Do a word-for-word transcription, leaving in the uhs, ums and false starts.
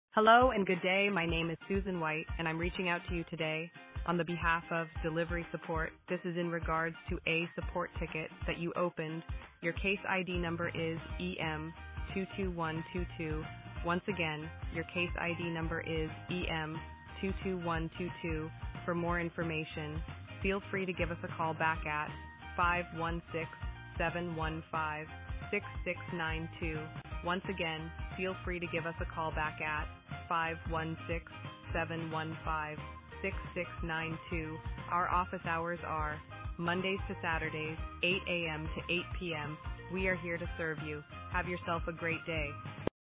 Hello and good day. My name is Susan White, and I'm reaching out to you today on the behalf of Delivery Support. This is in regards to a support ticket that you opened. Your case I D number is E M two two one two two. Once again, your case I D number is E M two two one two two. For more information, feel free to give us a call back at five one six, seven one five, six six nine two. Once again, feel free to give us a call back at five one six, seven one five, six six nine two. Our office hours are Mondays to Saturdays, eight a m to eight p m We are here to serve you. Have yourself a great day.